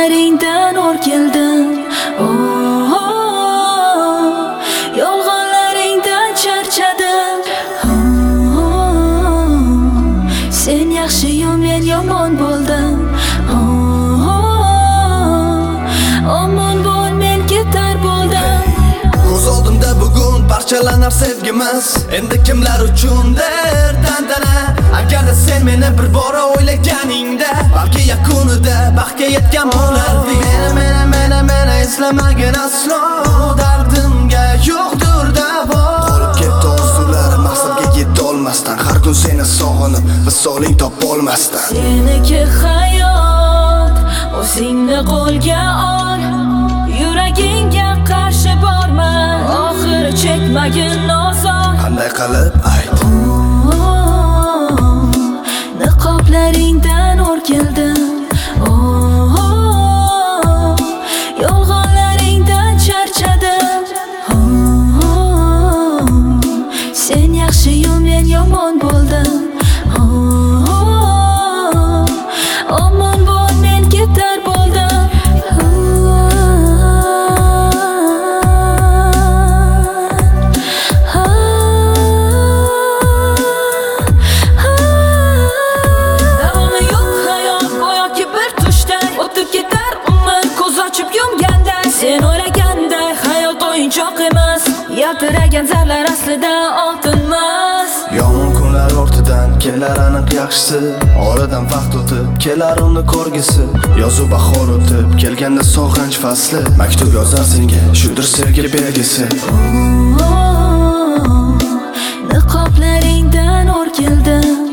Niqoblaringdan o'rgildim. Yolg'onlaringdan charchadim. Sen yaxshi-yu men yomon bo'ldim. Omon bo'l, men ketar bo'ldim. Ko'z oldimda bugun parchalanar sevgimiz. Endi kimlar uchundir tantana. Agarda sen meni bir bora o'ylaganingda, balki yakunida baxtga yetgan bo'larding. Meni eslamagin aslo, dardimga yo'qdir davo. Qolib ketdi orzular maqsadga yeta olmasdan, har kun seni sog'inib visoling topolmasdan. Seniki hayot, o'zingni qo'lga ol. Yuragingga qarshi borma, oxiri chekmagin ozor. Qanday qilib ayt? Niqoblaringdan o'rgildim. Yolg'onlaringdan charchadim. Sen yaxshi-yu men yomon bo'ldim. Omon bo'l, men ketar bo'ldim. Davomi yo'q hayot, go'yoki bir tushday o'tib ketar umr, ko'z ochib yumganda. Sen o'ylaganday hayot o'yinchoq emas, yaltiragan zarlar aslida oltinmas. Yomon kunlar ortidan kelar aniq yaxshisi. Oradan vaqt o'tib kelar uni ko'rgisi. Yozuv bahor o'tib kelganda sog'inch fasli, maktub yozar senga, shudir sevgi belgisi. Niqoblaringdan o'rgildim.